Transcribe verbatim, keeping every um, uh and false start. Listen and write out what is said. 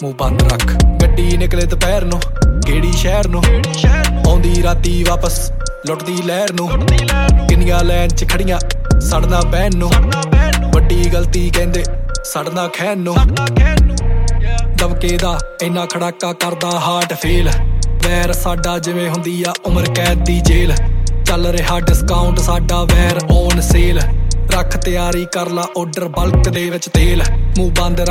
ਮੂੰਹ ਬੰਦ ਰੱਖ। ਗੱਡੀ ਨਿਕਲੇ ਦੁਪਹਿਰ ਨੂੰ ਕਿਹੜੀ ਸ਼ਹਿਰ ਨੂੰ, ਆਉਂਦੀ ਰਾਤੀ ਵਾਪਸ ਲੁੱਟਦੀ ਲਹਿਰ ਨੂੰ। ਕਿੰਨੀਆਂ ਲਾਈਨ ਚ ਖੜੀਆਂ ਸੜਨਾ ਬਹਿਣ ਨੂੰ, ਵੱਡੀ ਗਲਤੀ ਕਹਿੰਦੇ ਸੜਨਾ ਖੈਨ ਨੂੰ। ਦਬਕੇ ਦਾ ਇੰਨਾ ਖੜਾਕਾ ਕਰਦਾ ਹਾਰਟ ਫੇਲ, ਵੈਰ ਸਾਡਾ ਜਿਵੇਂ ਹੁੰਦੀ ਆ ਉਮਰ ਕੈਦ ਦੀ ਜੇਲ੍ਹ। ਚੱਲ ਰਿਹਾ ਡਿਸਕਾਊਂਟ ਸਾਡਾ ਵੈਰ ਔਨ ਸੇਲ, ਰੱਖ ਤਿਆਰੀ ਕਰ ਲਾ ਆਰਡਰ ਬਲਕ ਦੇ ਵਿੱਚ ਤੇਲ। ਮੂੰਹ ਬੰਦ